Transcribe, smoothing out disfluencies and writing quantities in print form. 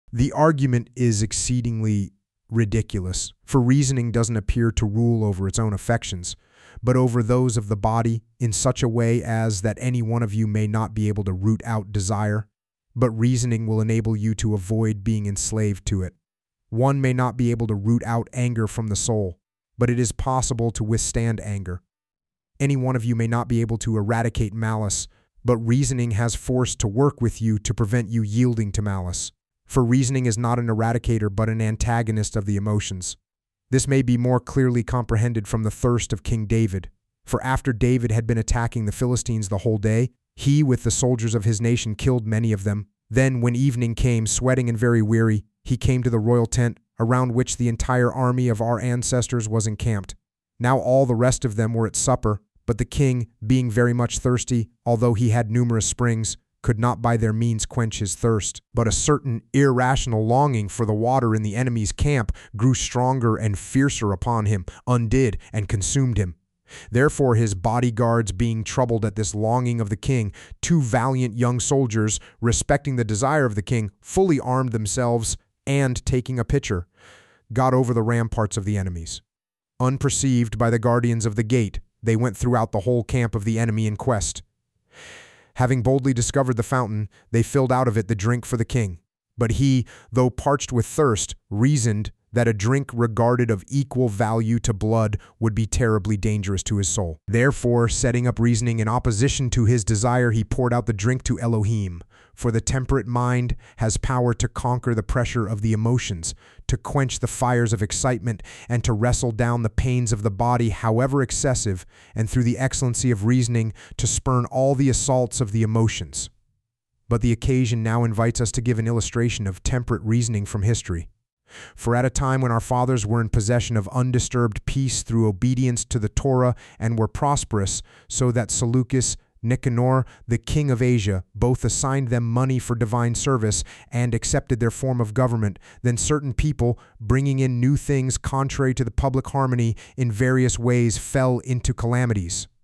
The argument is exceedingly ridiculous, for reasoning doesn't appear to rule over its own affections, but over those of the body in such a way as that any one of you may not be able to root out desire, but reasoning will enable you to avoid being enslaved to it. One may not be able to root out anger from the soul, but it is possible to withstand anger. Any one of you may not be able to eradicate malice, but reasoning has force to work with you to prevent you yielding to malice. For reasoning is not an eradicator but an antagonist of the emotions. This may be more clearly comprehended from the thirst of King David. For after David had been attacking the Philistines the whole day, he with the soldiers of his nation killed many of them. Then when evening came, sweating and very weary, he came to the royal tent, around which the entire army of our ancestors was encamped. Now all the rest of them were at supper, but the king, being very much thirsty, although he had numerous springs, could not by their means quench his thirst. But a certain irrational longing for the water in the enemy's camp grew stronger and fiercer upon him, undid and consumed him. Therefore his bodyguards being troubled at this longing of the king, two valiant young soldiers, respecting the desire of the king, fully armed themselves, and, taking a pitcher, got over the ramparts of the enemies. Unperceived by the guardians of the gate, they went throughout the whole camp of the enemy in quest. Having boldly discovered the fountain, they filled out of it the drink for the king. But he, though parched with thirst, reasoned that a drink regarded of equal value to blood would be terribly dangerous to his soul. Therefore, setting up reasoning in opposition to his desire, he poured out the drink to Elohim. For the temperate mind has power to conquer the pressure of the emotions, to quench the fires of excitement, and to wrestle down the pains of the body, however excessive, and through the excellency of reasoning, to spurn all the assaults of the emotions. But the occasion now invites us to give an illustration of temperate reasoning from history. For at a time when our fathers were in possession of undisturbed peace through obedience to the Torah and were prosperous, so that Seleucus, Nicanor, the king of Asia, both assigned them money for divine service and accepted their form of government, then certain people, bringing in new things contrary to the public harmony in various ways, fell into calamities.